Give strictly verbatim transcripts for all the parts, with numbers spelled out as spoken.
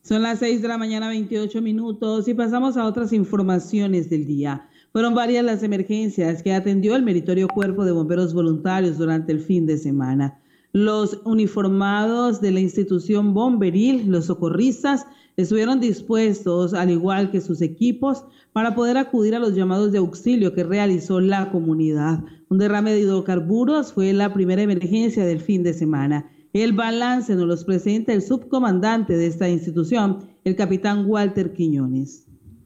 Son las seis de la mañana, veintiocho minutos, y pasamos a otras informaciones del día. Fueron varias las emergencias que atendió el meritorio Cuerpo de Bomberos Voluntarios durante el fin de semana. Los uniformados de la institución bomberil, los socorristas, estuvieron dispuestos, al igual que sus equipos, para poder acudir a los llamados de auxilio que realizó la comunidad. Un derrame de hidrocarburos fue la primera emergencia del fin de semana. El balance nos los presenta el subcomandante de esta institución, el capitán Walter Quiñones.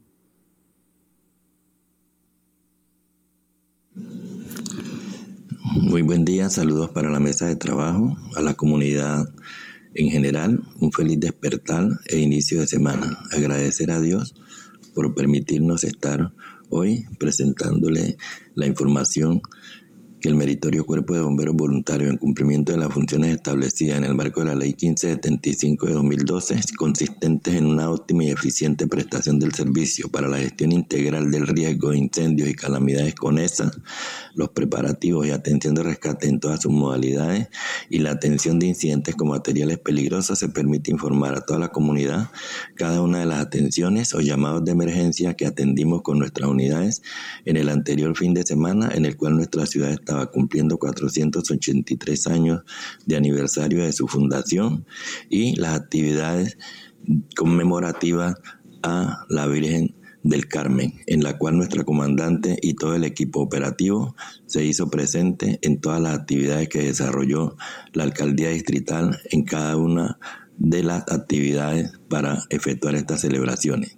Muy buen día, saludos para la mesa de trabajo, a la comunidad en general, un feliz despertar e inicio de semana. Agradecer a Dios por permitirnos estar hoy presentándole la información que el meritorio Cuerpo de Bomberos Voluntarios, en cumplimiento de las funciones establecidas en el marco de la Ley quince setenta y cinco de dos mil doce, consistentes en una óptima y eficiente prestación del servicio para la gestión integral del riesgo de incendios y calamidades CONESA, los preparativos y atención de rescate en todas sus modalidades y la atención de incidentes con materiales peligrosos, se permite informar a toda la comunidad cada una de las atenciones o llamados de emergencia que atendimos con nuestras unidades en el anterior fin de semana, en el cual nuestra ciudad está estaba cumpliendo cuatrocientos ochenta y tres años de aniversario de su fundación, y las actividades conmemorativas a la Virgen del Carmen, en la cual nuestra comandante y todo el equipo operativo se hizo presente en todas las actividades que desarrolló la alcaldía distrital en cada una de las actividades para efectuar estas celebraciones.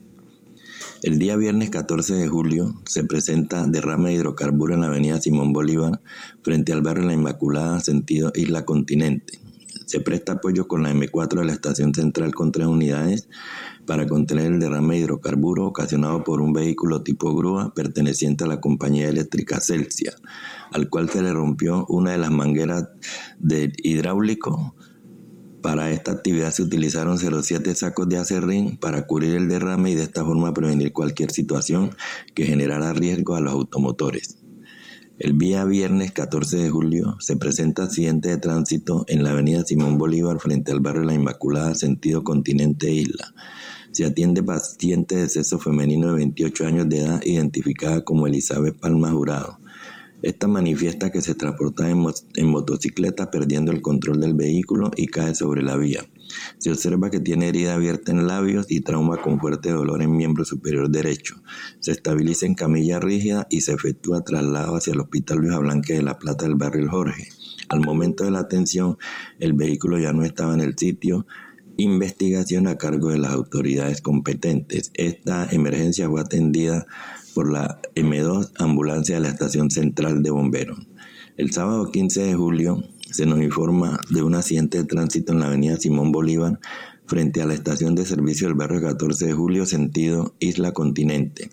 El día viernes catorce de julio se presenta derrame de hidrocarburos en la avenida Simón Bolívar frente al barrio La Inmaculada, sentido Isla Continente. Se presta apoyo con la eme cuatro de la estación central con tres unidades para contener el derrame de hidrocarburos ocasionado por un vehículo tipo grúa perteneciente a la compañía eléctrica Celsia, al cual se le rompió una de las mangueras del hidráulico. Para esta actividad se utilizaron cero punto siete sacos de acerrín para cubrir el derrame y de esta forma prevenir cualquier situación que generara riesgo a los automotores. El día viernes catorce de julio se presenta accidente de tránsito en la avenida Simón Bolívar frente al barrio La Inmaculada, sentido Continente Isla. Se atiende paciente de sexo femenino de veintiocho años de edad, identificada como Elizabeth Palma Jurado. Esta manifiesta que se transportaba en, mo- en motocicleta perdiendo el control del vehículo y cae sobre la vía. Se observa que tiene herida abierta en labios y trauma con fuerte dolor en miembro superior derecho. Se estabiliza en camilla rígida y se efectúa traslado hacia el Hospital Luisa Blanque de la Plata del barrio El Jorge. Al momento de la atención, el vehículo ya no estaba en el sitio. Investigación a cargo de las autoridades competentes. Esta emergencia fue atendida por la eme dos, ambulancia de la estación central de bomberos. El sábado quince de julio se nos informa de un accidente de tránsito en la avenida Simón Bolívar frente a la estación de servicio del barrio catorce de julio, sentido Isla Continente.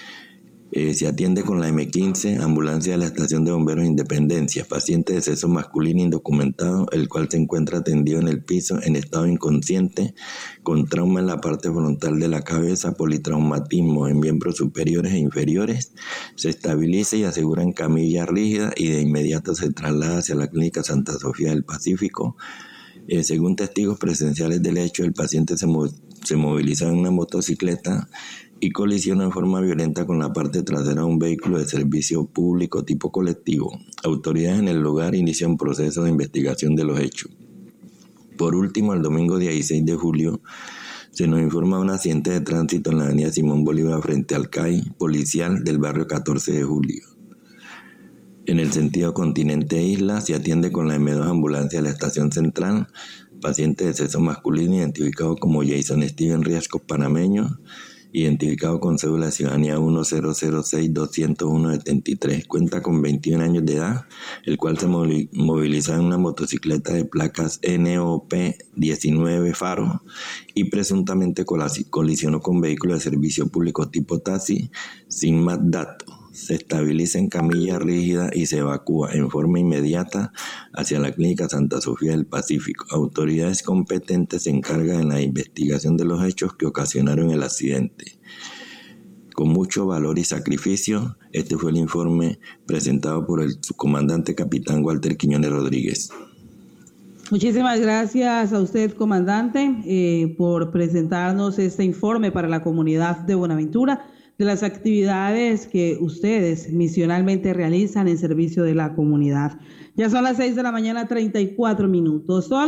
Eh, se atiende con la eme quince, ambulancia de la estación de bomberos Independencia, paciente de sexo masculino indocumentado, el cual se encuentra atendido en el piso en estado inconsciente, con trauma en la parte frontal de la cabeza, politraumatismo en miembros superiores e inferiores. Se estabiliza y asegura en camilla rígida y de inmediato se traslada hacia la clínica Santa Sofía del Pacífico. Eh, según testigos presenciales del hecho, el paciente se, mo- se movilizaba en una motocicleta y colisiona en forma violenta con la parte trasera de un vehículo de servicio público tipo colectivo. Autoridades en el lugar inician un proceso de investigación de los hechos. Por último, el domingo dieciséis de julio se nos informa de un accidente de tránsito en la avenida Simón Bolívar frente al C A I policial del barrio catorce de julio. En el sentido Continente Isla se atiende con la eme dos ambulancia de la estación central, paciente de sexo masculino identificado como Jason Steven Riascos panameño, identificado con cédula de ciudadanía uno cero cero seis dos cero uno siete tres, cuenta con veintiún años de edad, el cual se moviliza en una motocicleta de placas ene o pe diecinueve Faro y presuntamente colisionó con vehículo de servicio público tipo taxi sin más datos. Se estabiliza en camilla rígida y se evacúa en forma inmediata hacia la clínica Santa Sofía del Pacífico. Autoridades competentes se encargan de la investigación de los hechos que ocasionaron el accidente. Con mucho valor y sacrificio, este fue el informe presentado por el subcomandante capitán Walter Quiñones Rodríguez. Muchísimas gracias a usted, comandante, eh, por presentarnos este informe para la comunidad de Buenaventura de las actividades que ustedes misionalmente realizan en servicio de la comunidad. Ya son las seis de la mañana, treinta y cuatro minutos. Toda